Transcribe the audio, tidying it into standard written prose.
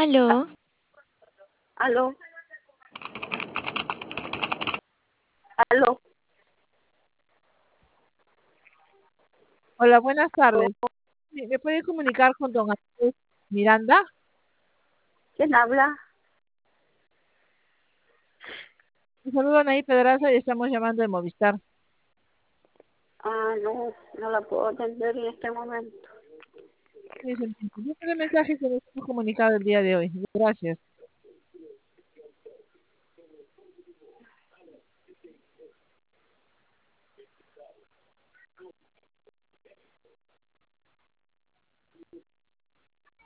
Aló, Aló, aló. Hola, buenas tardes. ¿Me puede comunicar con don Andrés Miranda? ¿Quién habla? Un saludo a Anaí Pedraza y estamos llamando de Movistar. No la puedo atender en este momento. Sí, el mensaje que nos hemos comunicado el día de hoy. Gracias.